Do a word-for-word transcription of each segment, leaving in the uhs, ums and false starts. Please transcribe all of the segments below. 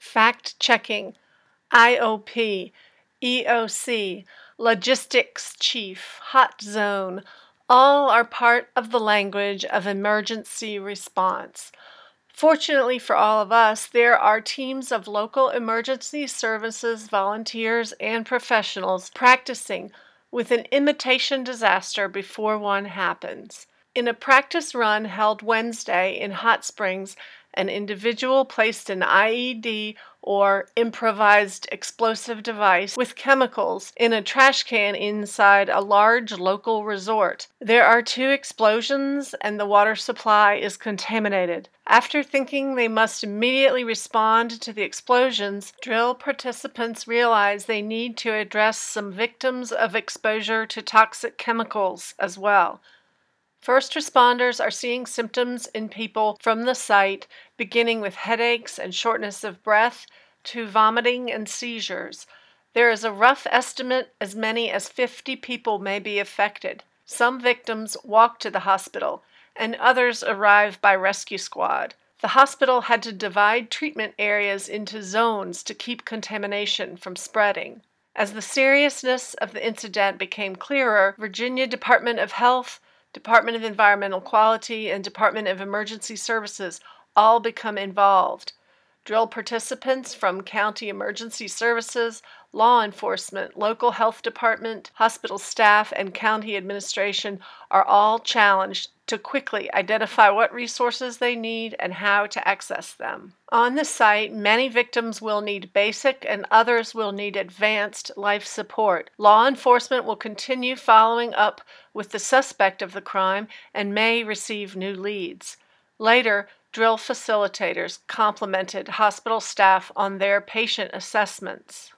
fact-checking, I O P, E O C, logistics chief, hot zone, all are part of the language of emergency response. Fortunately for all of us, there are teams of local emergency services volunteers and professionals practicing with an imitation disaster before one happens. In a practice run held Wednesday in Hot Springs, an individual placed an I E D or improvised explosive device with chemicals in a trash can inside a large local resort. There are two explosions and the water supply is contaminated. After thinking they must immediately respond to the explosions, drill participants realize they need to address some victims of exposure to toxic chemicals as well. First responders are seeing symptoms in people from the site, beginning with headaches and shortness of breath to vomiting and seizures. There is a rough estimate as many as fifty people may be affected. Some victims walk to the hospital, and others arrive by rescue squad. The hospital had to divide treatment areas into zones to keep contamination from spreading. As the seriousness of the incident became clearer, Virginia Department of Health, Department of Environmental Quality, and Department of Emergency Services all become involved. Drill participants from county emergency services, law enforcement, local health department, hospital staff, and county administration are all challenged to quickly identify what resources they need and how to access them. On the site, many victims will need basic and others will need advanced life support. Law enforcement will continue following up with the suspect of the crime and may receive new leads. Later, drill facilitators complimented hospital staff on their patient assessments.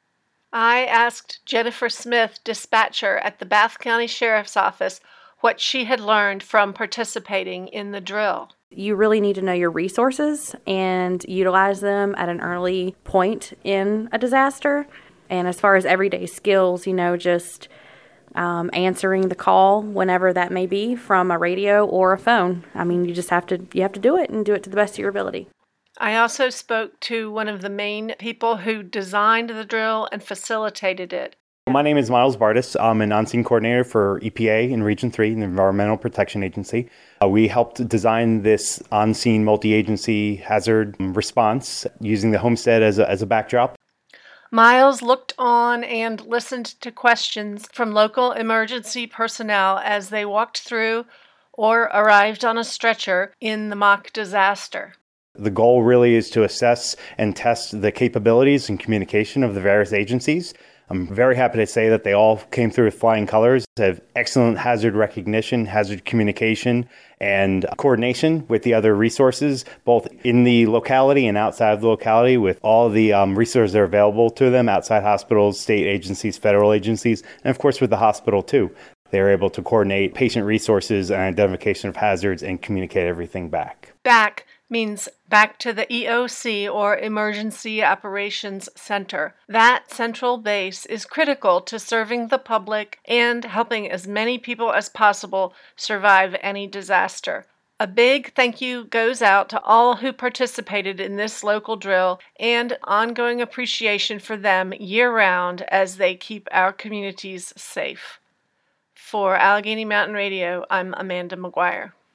I asked Jennifer Smith, dispatcher at the Bath County Sheriff's Office, what she had learned from participating in the drill. You really need to know your resources and utilize them at an early point in a disaster. And as far as everyday skills, you know, just um, answering the call whenever that may be from a radio or a phone. I mean, you just have to you have to do it and do it to the best of your ability. I also spoke to one of the main people who designed the drill and facilitated it. My name is Miles Bardis. I'm an on-scene coordinator for E P A in Region three, the Environmental Protection Agency. Uh, we helped design this on-scene multi-agency hazard response using the homestead as a, as a backdrop. Miles looked on and listened to questions from local emergency personnel as they walked through or arrived on a stretcher in the mock disaster. The goal really is to assess and test the capabilities and communication of the various agencies. I'm very happy to say that they all came through with flying colors, have excellent hazard recognition, hazard communication, and coordination with the other resources, both in the locality and outside of the locality, with all the um, resources that are available to them outside hospitals, state agencies, federal agencies, and of course with the hospital too. They're able to coordinate patient resources and identification of hazards and communicate everything back. Back means back to the E O C, or Emergency Operations Center. That central base is critical to serving the public and helping as many people as possible survive any disaster. A big thank you goes out to all who participated in this local drill and ongoing appreciation for them year-round as they keep our communities safe. For Allegheny Mountain Radio, I'm Amanda McGuire.